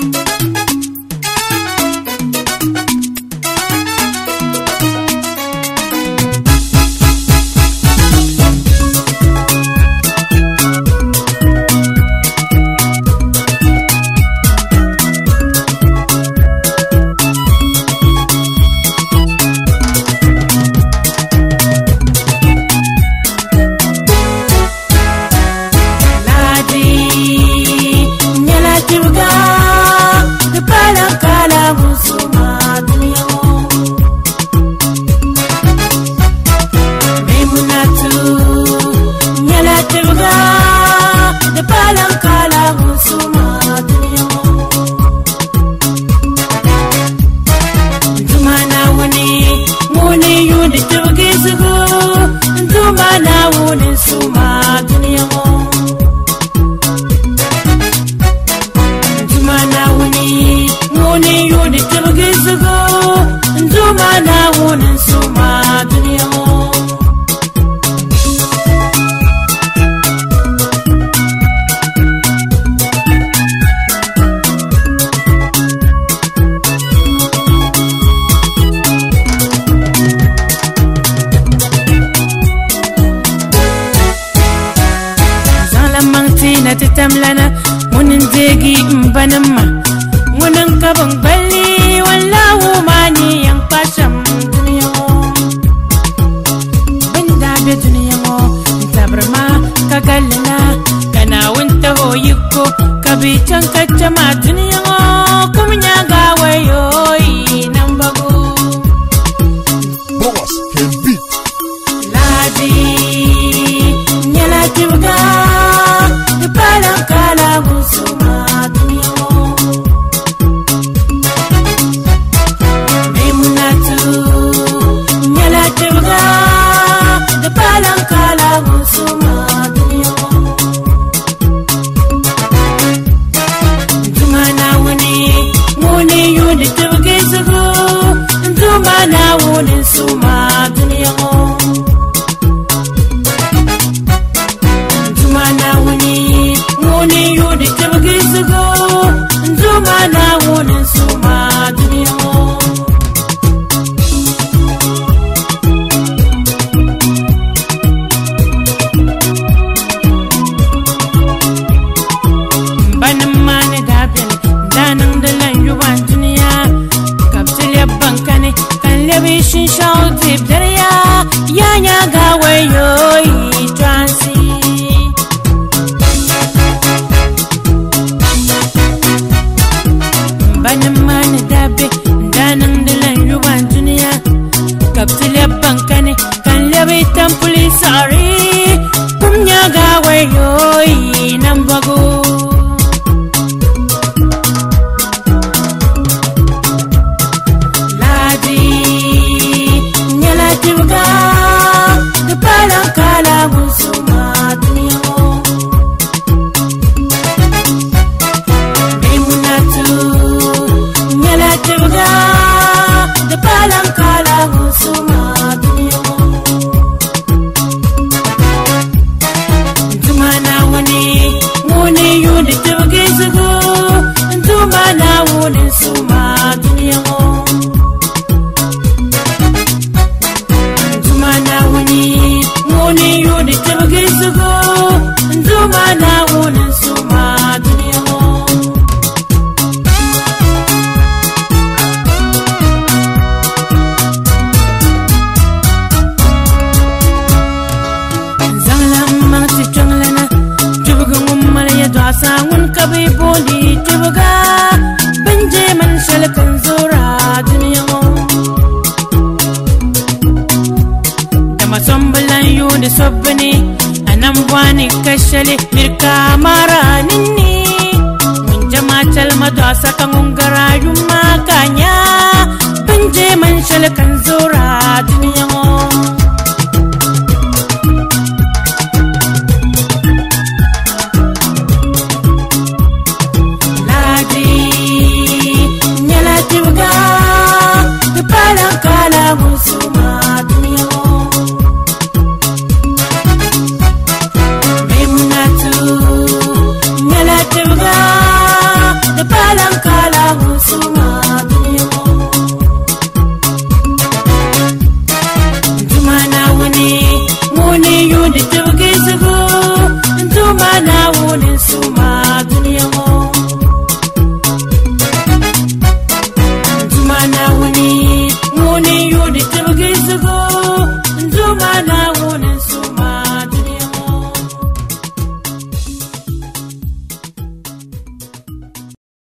titamlana munin zegi mbanamma munin kaban balli wallahu mani yan pasham duniya banda be duniya mo tabrma kagallana kana wanta hoyiko kabitan kachama duniya kumnya gawayo nan bago boss can beat ladi nyala tibuga palang kala musuma duniya memunatu nyala tibuga palang kala musuma duniya dumana wani muni yudi tibuga sugo dumana wani suma duniya yudi tabagi sugo zuma na wunin suma duniya banin mani dafiya ne danin da lan yuwan duniya kapsil yabban kane kan labi shin shawo tip dariya yanya ga wayoyi transi banin mani dabe danin dilan yuban duniya kaptil yabban kane kan labi tampuli sari kumnya ga wayoyi nan bago ladi nyala tibuga da palang kala musuma duniya tibuga da palang kala musuma duniya dumana wani muni yudi tibuga sugo dumana wani suma duniya dumana wani muni yudi tibuga sugo dumana wani suma duniya sangun kabi boli tibuga banje man shalkan zura duniya da masombalan yu da sabbani anan bani kashale mirka mara ninni mun jama talma da saka ngara yumma kanya banje man shalkan zura duniya musuma duniya memunatu nyala tibuga da malanka